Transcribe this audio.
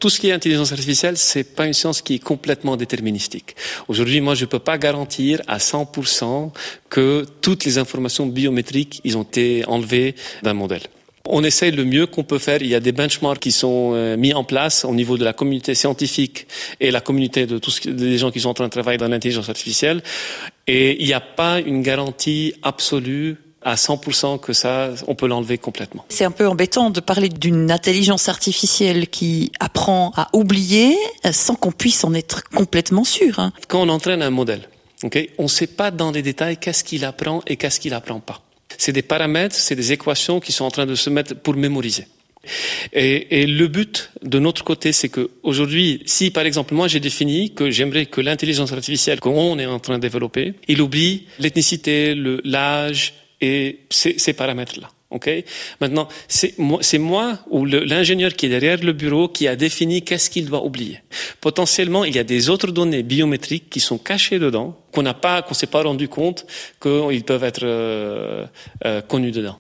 tout ce qui est intelligence artificielle, c'est pas une science qui est complètement déterministique. Aujourd'hui, moi, je peux pas garantir à 100% que toutes les informations biométriques, ils ont été enlevées d'un modèle. On essaie le mieux qu'on peut faire. Il y a des benchmarks qui sont mis en place au niveau de la communauté scientifique et la communauté de tous les gens qui sont en train de travailler dans l'intelligence artificielle. Et il n'y a pas une garantie absolue à 100% que ça, on peut l'enlever complètement. C'est un peu embêtant de parler d'une intelligence artificielle qui apprend à oublier sans qu'on puisse en être complètement sûr. Hein. Quand on entraîne un modèle, on ne sait pas dans les détails qu'est-ce qu'il apprend et qu'est-ce qu'il apprend pas. C'est des paramètres, c'est des équations qui sont en train de se mettre pour mémoriser. Et le but de notre côté, c'est que aujourd'hui, si par exemple moi j'ai défini que j'aimerais que l'intelligence artificielle qu'on est en train de développer, il oublie l'ethnicité, l'âge et ces paramètres-là. Maintenant, c'est moi ou l'ingénieur qui est derrière le bureau qui a défini qu'est-ce qu'il doit oublier. Potentiellement, il y a des autres données biométriques qui sont cachées dedans, qu'on s'est pas rendu compte qu'ils peuvent être connus dedans.